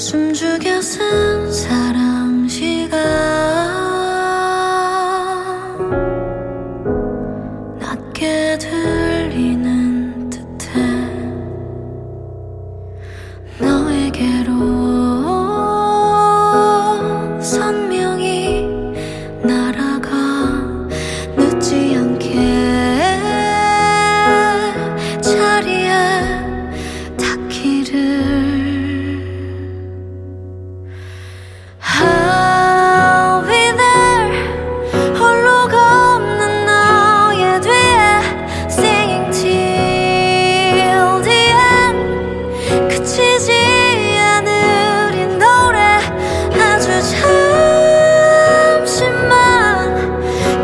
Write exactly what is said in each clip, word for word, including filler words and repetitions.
숨죽여 쓴 사랑 시가 낮게 들리는 듯해 너에게로 선명히 날아가 늦지 않게 자리에 닿기를 I'll be there 홀로 걷는 너의 뒤에 Singing till the end 그치지 않을 이 노래 아주 잠시만 귀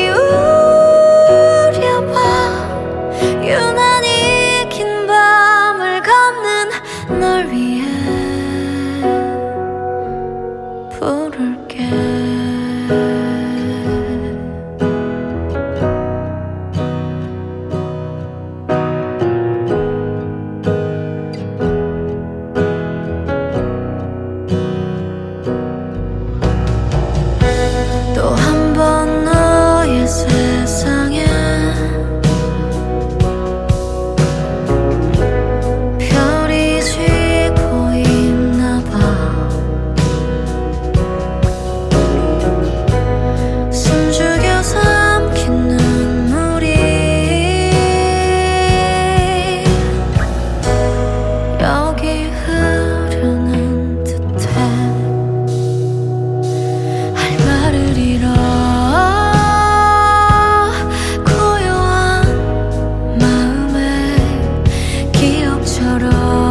기울여봐 유난히 긴 밤을 걷는 널 위해 부를게 또 한 번 너의 세상에 별이 지고 있나 봐 숨죽여 삼킨 눈물이 여기 흐르는 듯해 할 말을 잃어 고요한 마음에 기억처럼